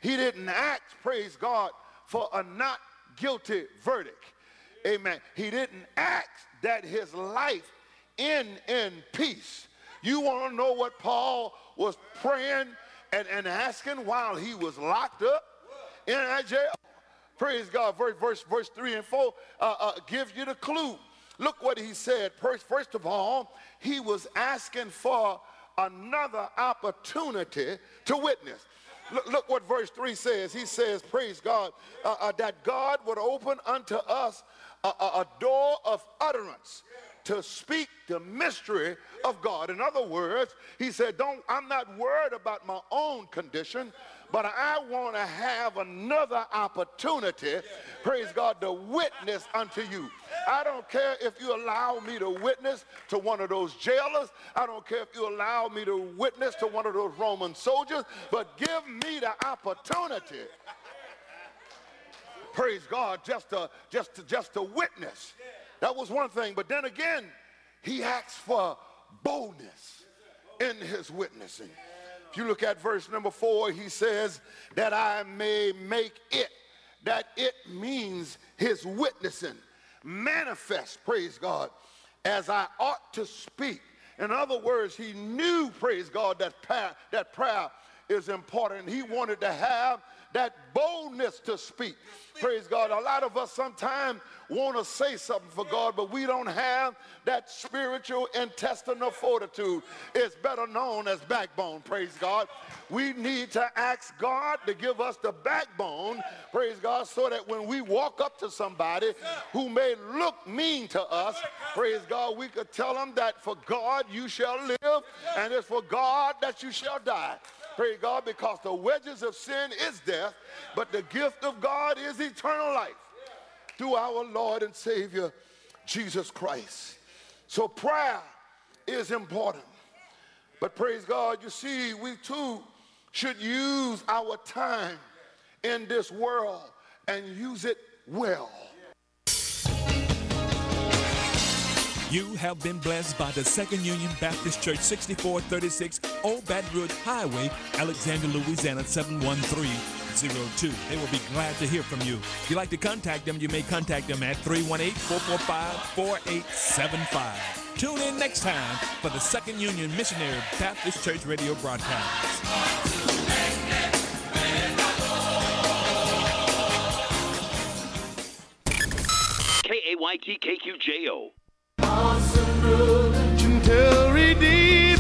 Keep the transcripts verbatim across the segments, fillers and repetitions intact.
He didn't ask, praise God, for a not guilty verdict. Amen. He didn't ask that his life end in peace. You want to know what Paul was praying and, and asking while he was locked up in that jail? Praise God. Verse, verse, verse three and four uh, uh, gives you the clue. Look what he said. First, first of all, he was asking for another opportunity to witness. Look, look what verse three says. He says, praise God, uh, uh, that God would open unto us a, a, a door of utterance to speak the mystery of God. In other words, he said, don't, I'm not worried about my own condition, but I want to have another opportunity, praise God, to witness unto you. I don't care if you allow me to witness to one of those jailers. I don't care if you allow me to witness to one of those Roman soldiers, but give me the opportunity, praise God, just to, just to, just to witness. That was one thing. But then again, he asked for boldness in his witnessing. If you look at verse number four, he says that I may make it. That it means his witnessing manifest, praise God, as I ought to speak. In other words, he knew, praise God, that prayer, that prayer is important. He wanted to have that boldness to speak. Praise God. A lot of us sometimes want to say something for God, but we don't have that spiritual intestinal fortitude. It's better known as backbone. Praise God. We need to ask God to give us the backbone, praise God, so that when we walk up to somebody who may look mean to us, praise God, we could tell them that for God you shall live, and it's for God that you shall die. Praise God, because the wages of sin is death, but the gift of God is eternal life through our Lord and Savior, Jesus Christ. So prayer is important. But praise God, you see, we too should use our time in this world and use it well. You have been blessed by the Second Union Baptist Church, sixty-four thirty-six Old Baton Rouge Highway, Alexandria, Louisiana, seven one three zero two. They will be glad to hear from you. If you'd like to contact them, you may contact them at three one eight, four four five, four eight seven five. Tune in next time for the Second Union Missionary Baptist Church radio broadcast. K A Y T K Q J O. Until redeemed,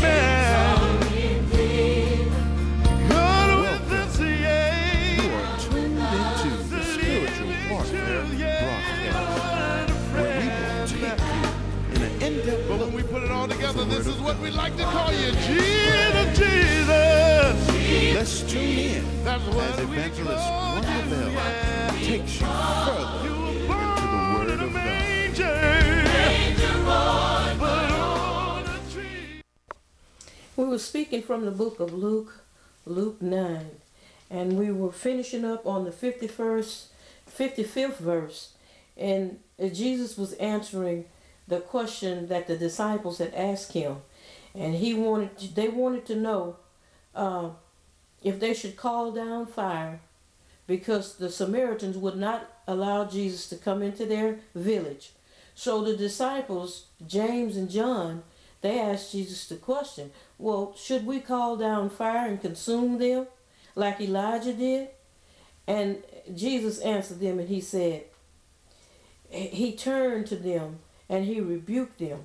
God with us, yeah. You are tuned into the Spiritual Warfare broadcast, where we will take you in an in-depth But look. when we put it all together, the this Word is of what God. we like to call you, Jesus, Jesus. Let's tune in That's what as we Evangelist call Wanda you, Bell yeah. takes you further You were into born the in Word a of God. manger, but on a tree. We were speaking from the book of Luke, Luke nine, and we were finishing up on the fifty-first, fifty-fifth verse, and Jesus was answering the question that the disciples had asked him, and he wanted to, they wanted to know uh, if they should call down fire, because the Samaritans would not allow Jesus to come into their village. So the disciples, James and John, they asked Jesus the question, well, should we call down fire and consume them like Elijah did? And Jesus answered them, and he said, he turned to them and he rebuked them.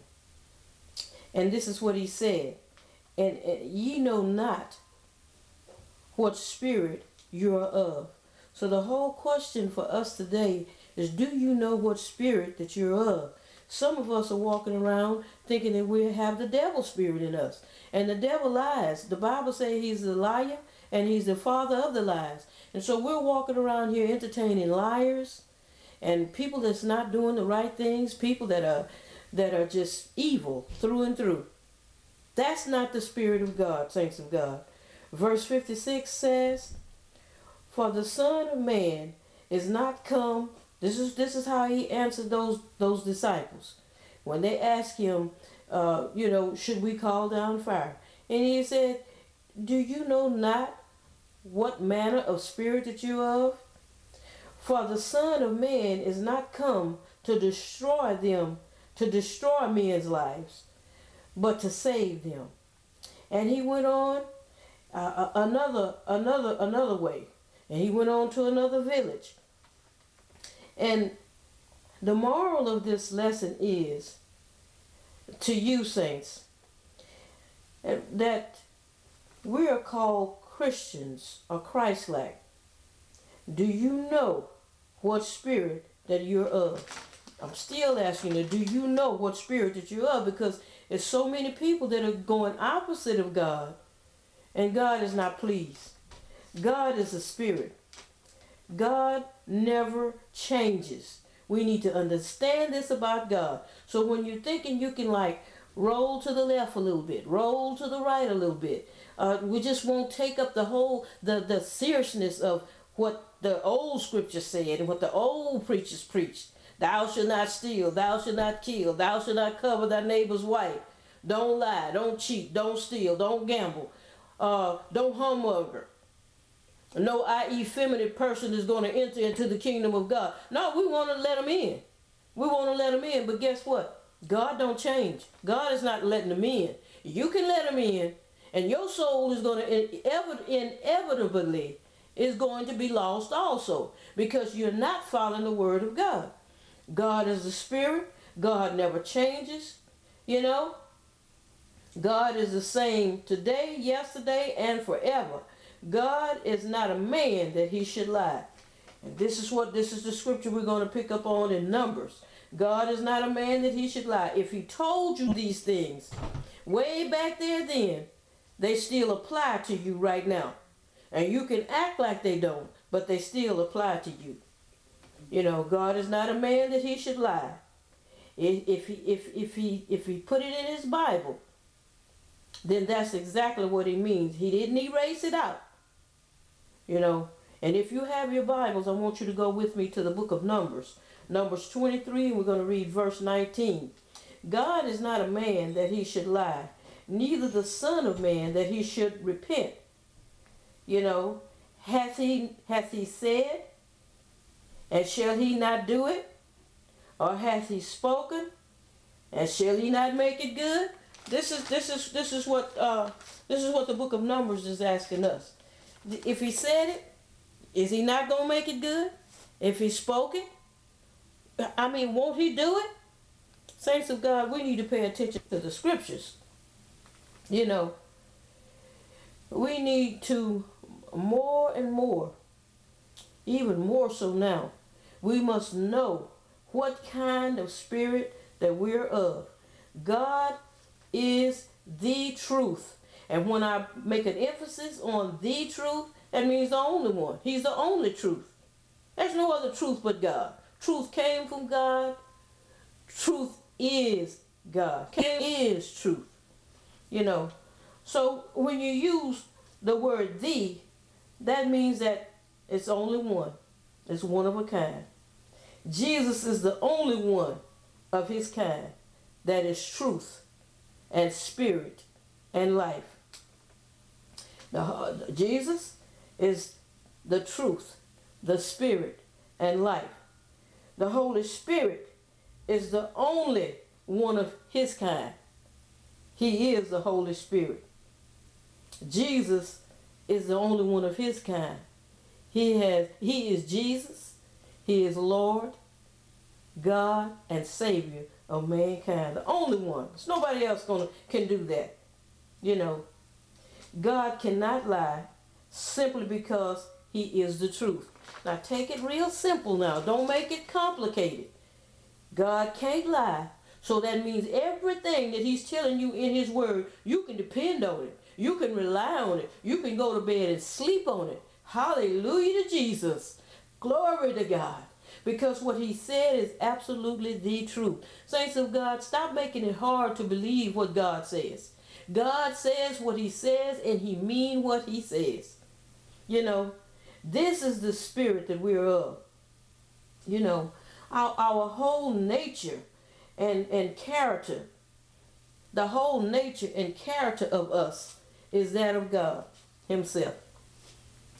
And this is what he said, and, and ye know not what spirit you are of. So the whole question for us today is, do you know what spirit that you're of? Some of us are walking around thinking that we have the devil spirit in us. And the devil lies. The Bible says he's a liar and he's the father of the lies. And so we're walking around here entertaining liars and people that's not doing the right things, people that are that are just evil through and through. That's not the spirit of God, saints of God. Verse fifty-six says, for the Son of Man is not come. This is this is how he answered those those disciples when they asked him, uh, you know, should we call down fire? And he said, do you know not what manner of spirit that you of? For the Son of Man is not come to destroy them, to destroy men's lives, but to save them. And he went on uh, another, another, another way. And he went on to another village. And the moral of this lesson is, to you saints, that we are called Christians or Christ-like. Do you know what spirit that you're of? I'm still asking you, do you know what spirit that you're of? Because there's so many people that are going opposite of God, and God is not pleased. God is a spirit. God never changes. We need to understand this about God. So when you're thinking you can like roll to the left a little bit, roll to the right a little bit, uh, we just won't take up the whole, the, the seriousness of what the old scripture said and what the old preachers preached. Thou shalt not steal, thou shalt not kill, thou shalt not cover thy neighbor's wife. Don't lie, don't cheat, don't steal, don't gamble, uh, don't humbunger. No effeminate person is going to enter into the kingdom of God. No, we want to let them in. We want to let them in, but guess what? God don't change. God is not letting them in. You can let them in, and your soul is going to inevitably is going to be lost also, because you're not following the word of God. God is the spirit. God never changes. You know, God is the same today, yesterday, and forever. God is not a man that he should lie. And this is what this is the scripture we're going to pick up on in Numbers. God is not a man that he should lie. If he told you these things way back there then, they still apply to you right now. And you can act like they don't, but they still apply to you. You know, God is not a man that he should lie. If, if, he, if, if, he, if he put it in his Bible, then that's exactly what he means. He didn't erase it out. You know, and if you have your Bibles, I want you to go with me to the book of Numbers. Numbers twenty-three, and we're going to read verse nineteen. God is not a man that he should lie, neither the Son of Man that he should repent. You know, hath he, hath he said, and shall he not do it? Or hath he spoken, and shall he not make it good? This is this is this is what uh, this is what the book of Numbers is asking us. If he said it, is he not gonna make it good? If he spoke it, I mean, won't he do it? Saints of God, we need to pay attention to the scriptures. You know, we need to more and more, even more so now, we must know what kind of spirit that we're of. God is the truth. And when I make an emphasis on the truth, that means the only one. He's the only truth. There's no other truth but God. Truth came from God. Truth is God. It is truth. You know. So when you use the word the, that means that it's only one. It's one of a kind. Jesus is the only one of his kind that is truth and spirit and life. Now, Jesus is the truth, the spirit, and life. The Holy Spirit is the only one of his kind. He is the Holy Spirit. Jesus is the only one of his kind. He has, he is Jesus. He is Lord, God, and Savior of mankind. The only one. There's nobody else gonna can do that. You know, God cannot lie simply because he is the truth. Now take it real simple now. Don't make it complicated. God can't lie. So that means everything that he's telling you in his word, you can depend on it. You can rely on it. You can go to bed and sleep on it. Hallelujah to Jesus. Glory to God. Because what he said is absolutely the truth. Saints of God, stop making it hard to believe what God says. God says what he says, and he means what he says. You know, this is the spirit that we're of. You know, our, our whole nature and, and character, the whole nature and character of us is that of God himself.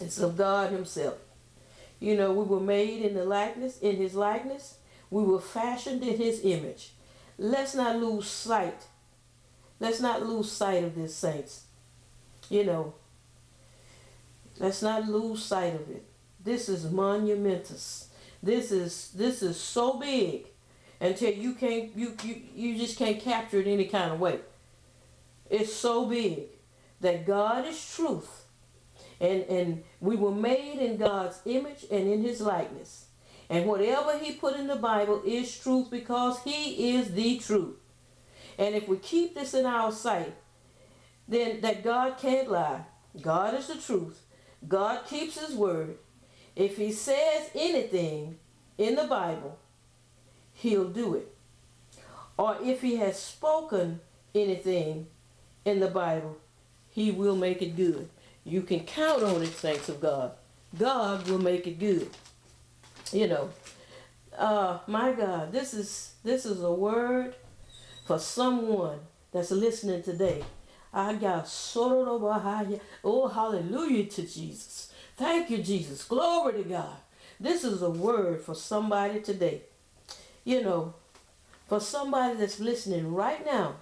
It's of God himself. You know, we were made in the likeness, in his likeness. We were fashioned in his image. Let's not lose sight. Let's not lose sight of this, saints. You know, let's not lose sight of it. This is monumentous. This is this is so big until you can't you, you you just can't capture it any kind of way. It's so big that God is truth. And and we were made in God's image and in his likeness. And whatever he put in the Bible is truth because he is the truth. And if we keep this in our sight, then that God can't lie. God is the truth. God keeps his word. If he says anything in the Bible, he'll do it. Or if he has spoken anything in the Bible, he will make it good. You can count on it, saints of God. God will make it good. You know, uh, my God, this is this is a word for someone that's listening today. I got sort of behind you. Oh, hallelujah to Jesus. Thank you, Jesus. Glory to God. This is a word for somebody today. You know, for somebody that's listening right now.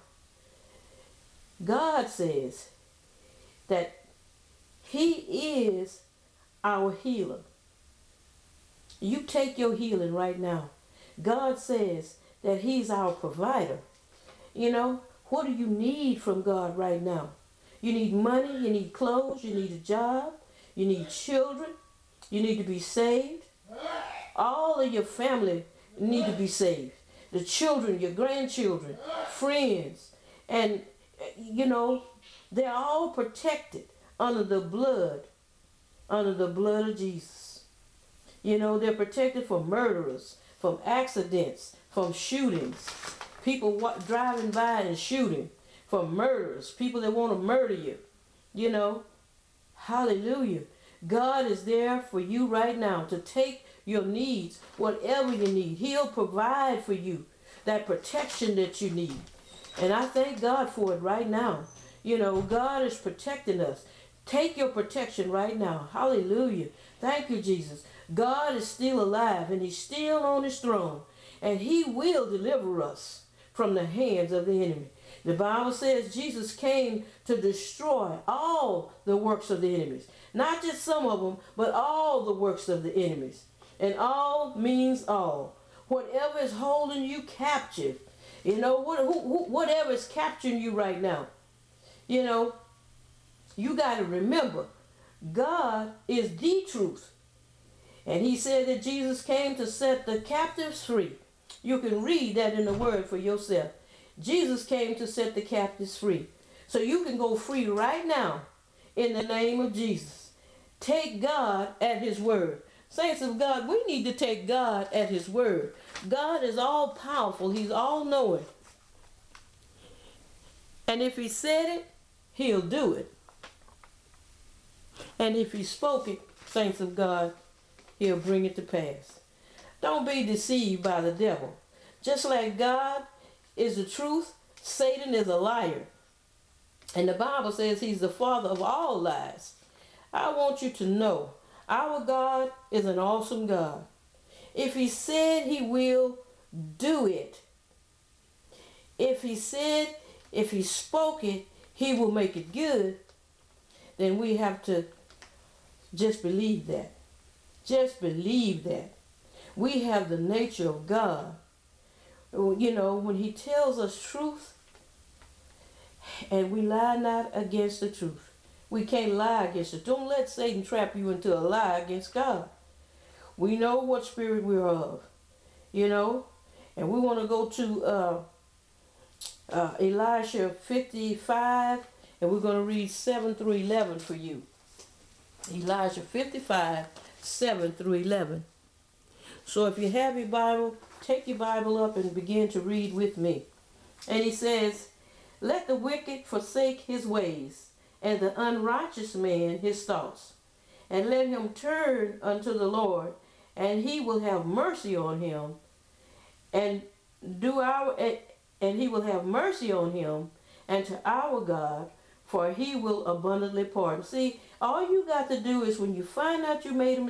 God says that he is our healer. You take your healing right now. God says that he's our provider. You know, what do you need from God right now? You need money, you need clothes, you need a job, you need children, you need to be saved. All of your family need to be saved. The children, your grandchildren, friends, and you know, they're all protected under the blood, under the blood of Jesus. You know, they're protected from murderers, from accidents, from shootings, people wa- driving by and shooting, from murderers, people that want to murder you. You know, hallelujah. God is there for you right now to take your needs, whatever you need. He'll provide for you that protection that you need. And I thank God for it right now. You know, God is protecting us. Take your protection right now. Hallelujah. Thank you, Jesus. God is still alive and he's still on his throne. And he will deliver us from the hands of the enemy. The Bible says Jesus came to destroy all the works of the enemies. Not just some of them, but all the works of the enemies. And all means all. Whatever is holding you captive, you know, what, who, who, whatever is capturing you right now, you know, you got to remember, God is the truth. And he said that Jesus came to set the captives free. You can read that in the word for yourself. Jesus came to set the captives free. So you can go free right now in the name of Jesus. Take God at his word. Saints of God, we need to take God at his word. God is all powerful. He's all knowing. And if he said it, he'll do it. And if he spoke it, saints of God, he'll bring it to pass. Don't be deceived by the devil. Just like God is the truth, Satan is a liar. And the Bible says he's the father of all lies. I want you to know, our God is an awesome God. If he said he will, do it. If he said, if he spoke it, he will make it good, then we have to just believe that. Just believe that. We have the nature of God. You know, when he tells us truth, and we lie not against the truth. We can't lie against it. Don't let Satan trap you into a lie against God. We know what spirit we're of, you know, and we want to go to uh, uh, Elijah fifty-five, and we're going to read seven through eleven for you. Elijah fifty-five, seven through eleven. So if you have your Bible, take your Bible up and begin to read with me. And he says, let the wicked forsake his ways, and the unrighteous man his thoughts. And let him turn unto the Lord, and he will have mercy on him, and do our and he will have mercy on him, and to our God, for he will abundantly pardon. See, all you got to do is when you find out you made a